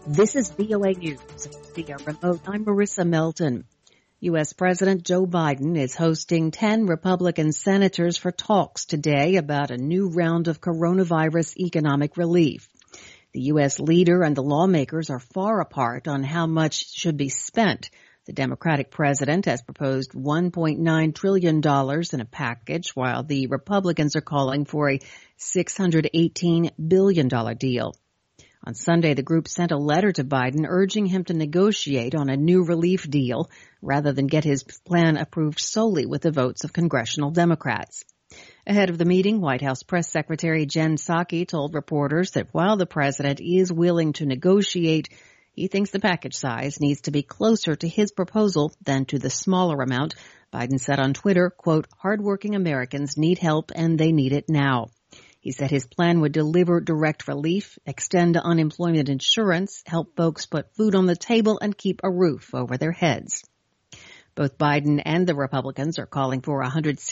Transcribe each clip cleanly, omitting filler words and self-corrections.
This is VOA News via remote. I'm Marissa Melton. U.S. President Joe Biden is hosting 10 Republican senators for talks today about a new round of coronavirus economic relief. The U.S. leader and the lawmakers are far apart on how much should be spent. The Democratic president has proposed $1.9 trillion in a package, while the Republicans are calling for a $618 billion deal. On Sunday, the group sent a letter to Biden urging him to negotiate on a new relief deal rather than get his plan approved solely with the votes of congressional Democrats. Ahead of the meeting, White House Press Secretary Jen Psaki told reporters that while the president is willing to negotiate, he thinks the package size needs to be closer to his proposal than to the smaller amount. Biden said on Twitter, quote, "Hardworking Americans need help and they need it now." He said his plan would deliver direct relief, extend unemployment insurance, help folks put food on the table, and keep a roof over their heads. Both Biden and the Republicans are calling for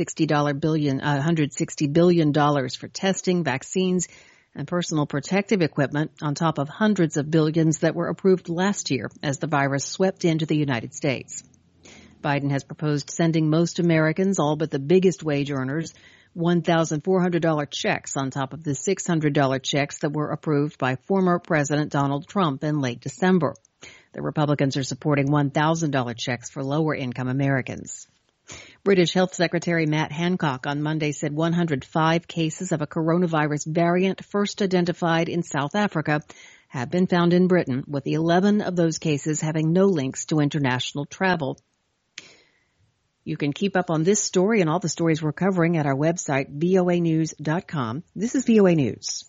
$160 billion for testing, vaccines, and personal protective equipment on top of hundreds of billions that were approved last year as the virus swept into the United States. Biden has proposed sending most Americans, all but the biggest wage earners, $1,400 checks on top of the $600 checks that were approved by former President Donald Trump in late December. The Republicans are supporting $1,000 checks for lower-income Americans. British Health Secretary Matt Hancock on Monday said 105 cases of a coronavirus variant first identified in South Africa have been found in Britain, with 11 of those cases having no links to international travel. You can keep up on this story and all the stories we're covering at our website, voanews.com. This is VOA News.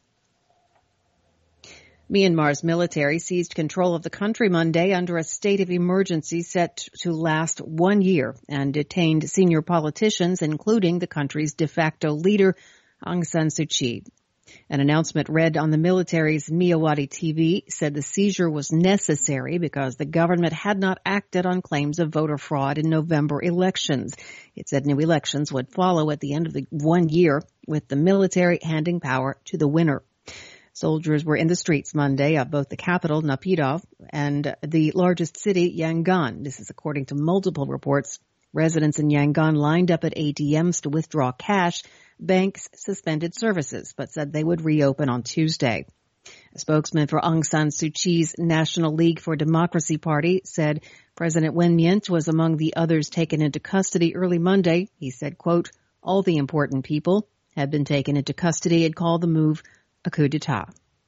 Myanmar's military seized control of the country Monday under a state of emergency set to last 1 year and detained senior politicians, including the country's de facto leader, Aung San Suu Kyi. An announcement read on the military's Myawaddy TV said the seizure was necessary because the government had not acted on claims of voter fraud in November elections. It said new elections would follow at the end of the 1 year, with the military handing power to the winner. Soldiers were in the streets Monday of both the capital, Naypyidaw, and the largest city, Yangon. This is according to multiple reports. Residents in Yangon lined up at ATMs to withdraw cash. Banks suspended services, but said they would reopen on Tuesday. A spokesman for Aung San Suu Kyi's National League for Democracy Party said President Win Myint was among the others taken into custody early Monday. He said, quote, "All the important people have been taken into custody," and called the move a coup d'etat.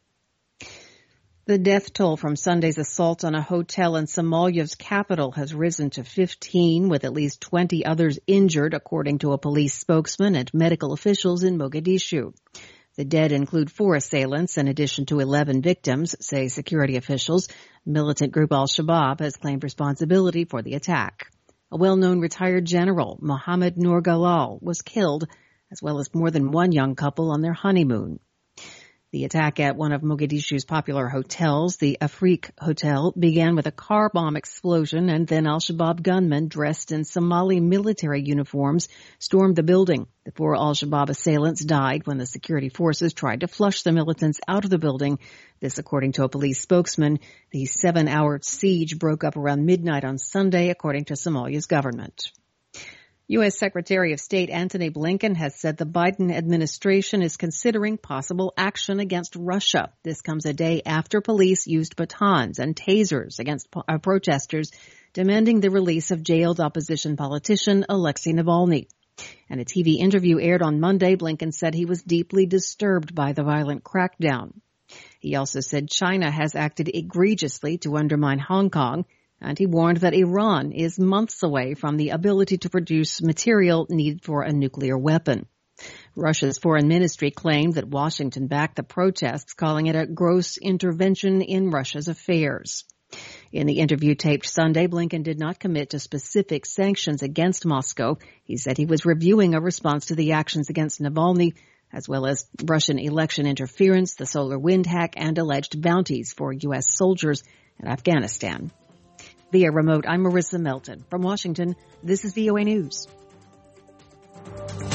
The death toll from Sunday's assault on a hotel in Somalia's capital has risen to 15, with at least 20 others injured, according to a police spokesman and medical officials in Mogadishu. The dead include 4 assailants in addition to 11 victims, say security officials. Militant group Al-Shabaab has claimed responsibility for the attack. A well-known retired general, Mohammed Noor Galal, was killed, as well as more than one young couple on their honeymoon. The attack at one of Mogadishu's popular hotels, the Afrique Hotel, began with a car bomb explosion, and then Al-Shabaab gunmen dressed in Somali military uniforms stormed the building. The 4 Al-Shabaab assailants died when the security forces tried to flush the militants out of the building. This, according to a police spokesman. The 7-hour siege broke up around midnight on Sunday, according to Somalia's government. U.S. Secretary of State Antony Blinken has said the Biden administration is considering possible action against Russia. This comes a day after police used batons and tasers against protesters demanding the release of jailed opposition politician Alexei Navalny. In a TV interview aired on Monday, Blinken said he was deeply disturbed by the violent crackdown. He also said China has acted egregiously to undermine Hong Kong, and he warned that Iran is months away from the ability to produce material needed for a nuclear weapon. Russia's foreign ministry claimed that Washington backed the protests, calling it a gross intervention in Russia's affairs. In the interview taped Sunday, Blinken did not commit to specific sanctions against Moscow. He said he was reviewing a response to the actions against Navalny, as well as Russian election interference, the solar wind hack, and alleged bounties for U.S. soldiers in Afghanistan. Via remote, I'm Marissa Melton. From Washington, this is VOA News.